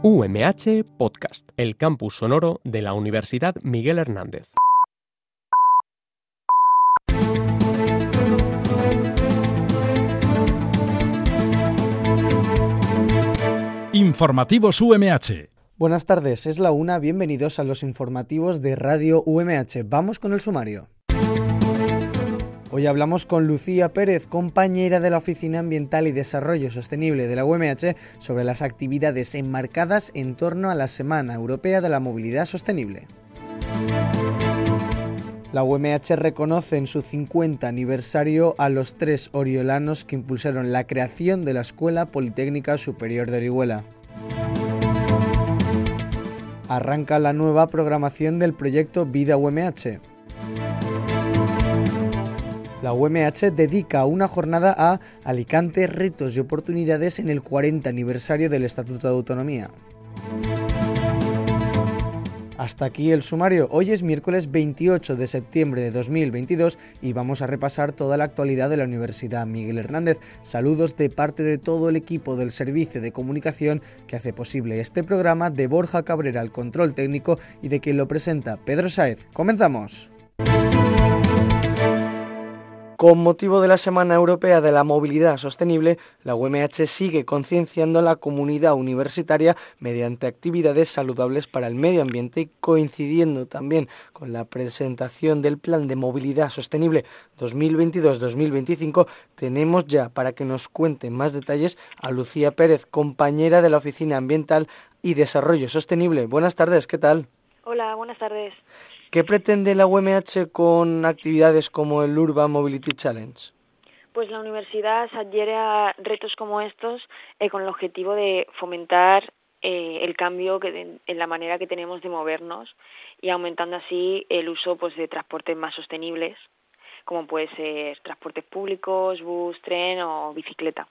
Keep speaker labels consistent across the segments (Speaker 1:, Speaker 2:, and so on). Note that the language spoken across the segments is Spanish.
Speaker 1: UMH Podcast, el campus sonoro de la Universidad Miguel Hernández.
Speaker 2: Informativos UMH.
Speaker 3: Buenas tardes, es la 1, bienvenidos a los informativos de Radio UMH. Vamos con el sumario. Hoy hablamos con Lucía Pérez, compañera de la Oficina Ambiental y Desarrollo Sostenible de la UMH, sobre las actividades enmarcadas en torno a la Semana Europea de la Movilidad Sostenible. La UMH reconoce en su 50 aniversario a los 3 oriolanos que impulsaron la creación de la Escuela Politécnica Superior de Orihuela. Arranca la nueva programación del proyecto Vida UMH. La UMH dedica una jornada a Alicante, retos y oportunidades en el 40 aniversario del Estatuto de Autonomía. Hasta aquí el sumario. Hoy es miércoles 28 de septiembre de 2022 y vamos a repasar toda la actualidad de la Universidad Miguel Hernández. Saludos de parte de todo el equipo del Servicio de Comunicación que hace posible este programa, de Borja Cabrera al control técnico y de quien lo presenta, Pedro Sáez. ¡Comenzamos! Con motivo de la Semana Europea de la Movilidad Sostenible, la UMH sigue concienciando a la comunidad universitaria mediante actividades saludables para el medio ambiente y coincidiendo también con la presentación del Plan de Movilidad Sostenible 2022-2025, tenemos ya para que nos cuente más detalles a Lucía Pérez, compañera de la Oficina Ambiental y Desarrollo Sostenible. Buenas tardes, ¿qué tal?
Speaker 4: Hola, buenas tardes.
Speaker 3: ¿Qué pretende la UMH con actividades como el Urban Mobility Challenge?
Speaker 4: Pues la universidad se adhiere a retos como estos con el objetivo de fomentar el cambio en la manera que tenemos de movernos y aumentando así el uso de transportes más sostenibles, como puede ser transportes públicos, bus, tren o bicicleta.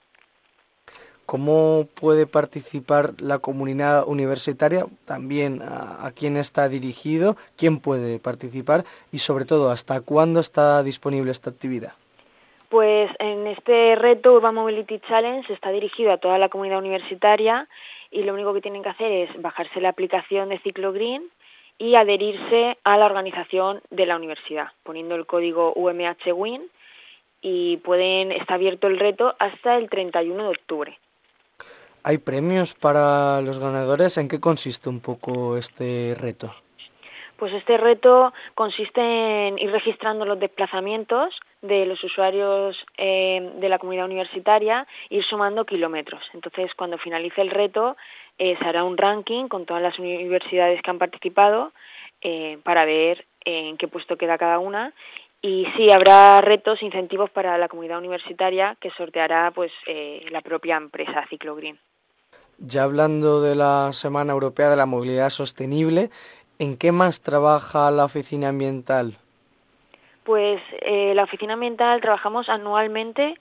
Speaker 3: ¿Cómo puede participar la comunidad universitaria? También a quién está dirigido, quién puede participar y sobre todo hasta cuándo está disponible esta actividad.
Speaker 4: Pues en este reto Urban Mobility Challenge está dirigido a toda la comunidad universitaria y lo único que tienen que hacer es bajarse la aplicación de Ciclo Green y adherirse a la organización de la universidad, poniendo el código UMHWIN y está abierto el reto hasta el 31 de octubre.
Speaker 3: ¿Hay premios para los ganadores? ¿En qué consiste un poco este reto?
Speaker 4: Pues este reto consiste en ir registrando los desplazamientos de los usuarios de la comunidad universitaria, ir sumando kilómetros. Entonces, cuando finalice el reto, se hará un ranking con todas las universidades que han participado para ver en qué puesto queda cada una. Y sí, habrá retos, incentivos para la comunidad universitaria que sorteará la propia empresa Ciclo Green.
Speaker 3: Ya hablando de la Semana Europea de la Movilidad Sostenible, ¿en qué más trabaja la Oficina Ambiental?
Speaker 4: Pues la Oficina Ambiental trabajamos anualmente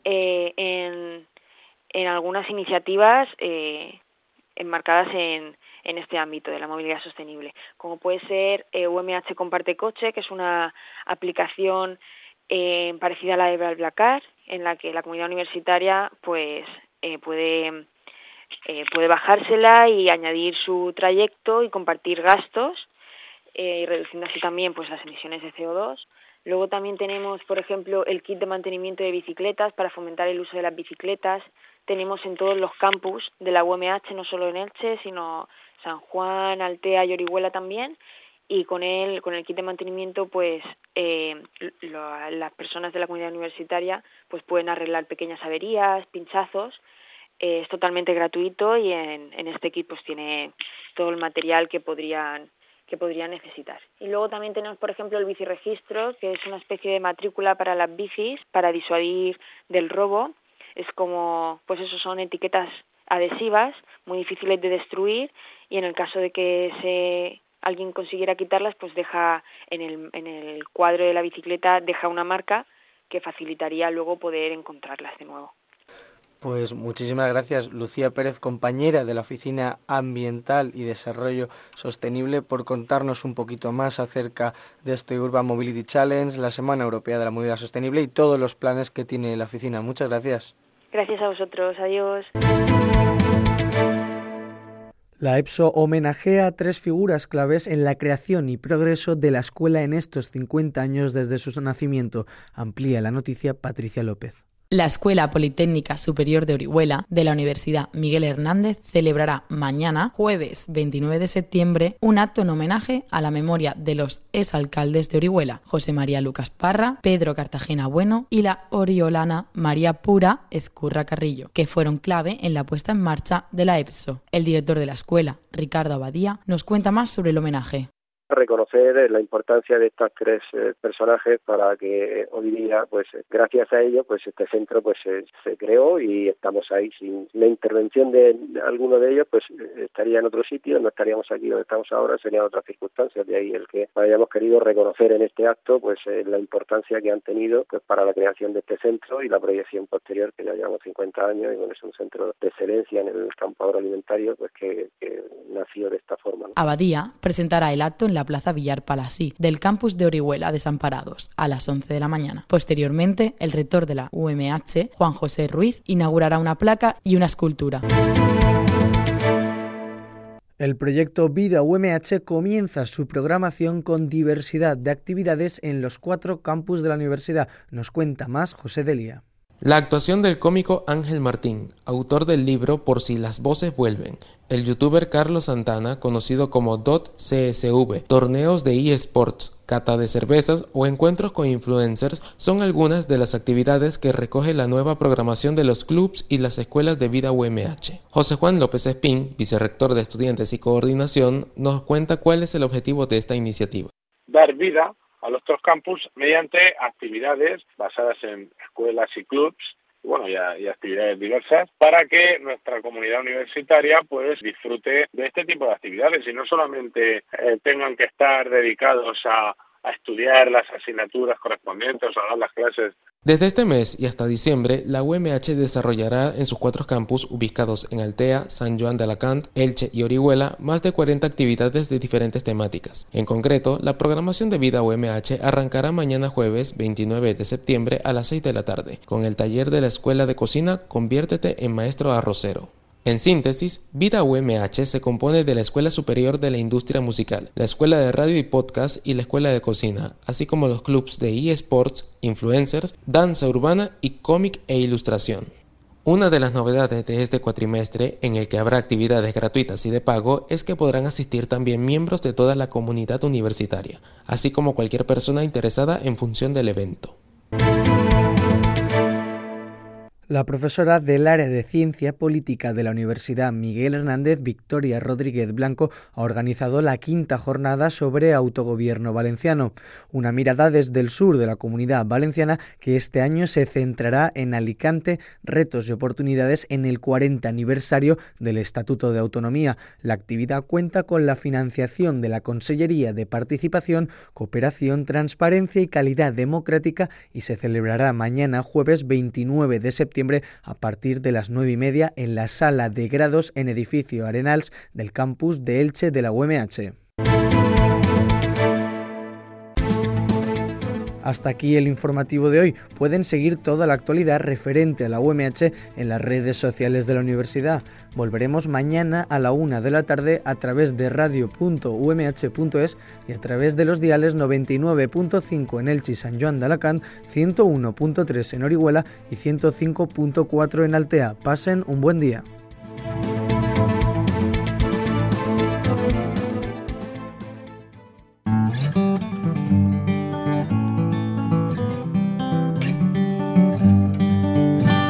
Speaker 4: en algunas iniciativas enmarcadas en este ámbito de la movilidad sostenible, como puede ser UMH Comparte Coche, que es una aplicación parecida a la de BlaBlaCar, en la que la comunidad universitaria puede bajársela y añadir su trayecto y compartir gastos, y reduciendo así también las emisiones de CO2. Luego también tenemos, por ejemplo, el kit de mantenimiento de bicicletas para fomentar el uso de las bicicletas. Tenemos en todos los campus de la UMH, no solo en Elche, sino San Juan, Altea y Orihuela también. Y con el kit de mantenimiento, las personas de la comunidad universitaria pueden arreglar pequeñas averías, pinchazos. Es totalmente gratuito y en este kit tiene todo el material que podrían necesitar. Y luego también tenemos, por ejemplo, el biciregistro, que es una especie de matrícula para las bicis para disuadir del robo. Es como, son etiquetas adhesivas muy difíciles de destruir y en el caso de que alguien consiguiera quitarlas, deja en el cuadro de la bicicleta deja una marca que facilitaría luego poder encontrarlas de nuevo.
Speaker 3: Pues muchísimas gracias, Lucía Pérez, compañera de la Oficina Ambiental y Desarrollo Sostenible, por contarnos un poquito más acerca de este Urban Mobility Challenge, la Semana Europea de la Movilidad Sostenible y todos los planes que tiene la oficina. Muchas gracias.
Speaker 4: Gracias a vosotros. Adiós.
Speaker 3: La EPSO homenajea a 3 figuras claves en la creación y progreso de la escuela en estos 50 años desde su nacimiento. Amplía la noticia Patricia López.
Speaker 2: La Escuela Politécnica Superior de Orihuela de la Universidad Miguel Hernández celebrará mañana, jueves 29 de septiembre, un acto en homenaje a la memoria de los exalcaldes de Orihuela, José María Lucas Parra, Pedro Cartagena Bueno y la oriolana María Pura Ezcurra Carrillo, que fueron clave en la puesta en marcha de la EPSO. El director de la escuela, Ricardo Abadía, nos cuenta más sobre el homenaje.
Speaker 5: Reconocer la importancia de estos 3 personajes para que hoy día, pues gracias a ellos, pues este centro pues se creó y estamos ahí. Sin la intervención de alguno de ellos, pues estaría en otro sitio, no estaríamos aquí donde estamos ahora, serían otras circunstancias. De ahí el que hayamos querido reconocer en este acto pues la importancia que han tenido pues para la creación de este centro y la proyección posterior, que ya llevamos 50 años y bueno, es un centro de excelencia en el campo agroalimentario pues que nació de esta forma, ¿no?
Speaker 2: Abadía presentará el acto en la Plaza Villar Palasí del campus de Orihuela Desamparados a las 11 de la mañana. Posteriormente, el rector de la UMH, Juan José Ruiz, inaugurará una placa y una escultura.
Speaker 3: El proyecto Vida UMH comienza su programación con diversidad de actividades en los 4 campus de la universidad. Nos cuenta más José Delia.
Speaker 6: La actuación del cómico Ángel Martín, autor del libro Por si las voces vuelven, el youtuber Carlos Santana, conocido como .csv, torneos de eSports, cata de cervezas o encuentros con influencers son algunas de las actividades que recoge la nueva programación de los clubs y las escuelas de Vida UMH. José Juan López Espín, vicerrector de Estudiantes y Coordinación, nos cuenta cuál es el objetivo de esta iniciativa.
Speaker 7: Dar vida a los 3 campus mediante actividades basadas en escuelas y clubs, y actividades diversas, para que nuestra comunidad universitaria pues disfrute de este tipo de actividades y no solamente tengan que estar dedicados a estudiar las asignaturas correspondientes o a dar las clases.
Speaker 6: Desde este mes y hasta diciembre, la UMH desarrollará en sus 4 campus ubicados en Altea, San Joan de Alacant, Elche y Orihuela más de 40 actividades de diferentes temáticas. En concreto, la programación de Vida UMH arrancará mañana jueves 29 de septiembre a las 6 de la tarde, con el taller de la Escuela de Cocina Conviértete en Maestro Arrocero. En síntesis, Vida UMH se compone de la Escuela Superior de la Industria Musical, la Escuela de Radio y Podcast y la Escuela de Cocina, así como los clubs de eSports, influencers, danza urbana y cómic e ilustración. Una de las novedades de este cuatrimestre, en el que habrá actividades gratuitas y de pago, es que podrán asistir también miembros de toda la comunidad universitaria, así como cualquier persona interesada en función del evento.
Speaker 3: La profesora del área de Ciencia Política de la Universidad Miguel Hernández, Victoria Rodríguez Blanco, ha organizado la 5ª jornada sobre autogobierno valenciano, una mirada desde el sur de la Comunidad Valenciana que este año se centrará en Alicante, retos y oportunidades en el 40 aniversario del Estatuto de Autonomía. La actividad cuenta con la financiación de la Consellería de Participación, Cooperación, Transparencia y Calidad Democrática y se celebrará mañana jueves 29 de septiembre a partir de las 9:30 en la Sala de Grados en Edificio Arenals del campus de Elche de la UMH. Hasta aquí el informativo de hoy. Pueden seguir toda la actualidad referente a la UMH en las redes sociales de la universidad. Volveremos mañana a la 1 de la tarde a través de radio.umh.es y a través de los diales 99.5 en Elche y San Joan de Alacant, 101.3 en Orihuela y 105.4 en Altea. Pasen un buen día.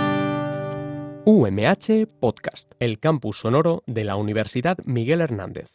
Speaker 1: UMH Podcast, el campus sonoro de la Universidad Miguel Hernández.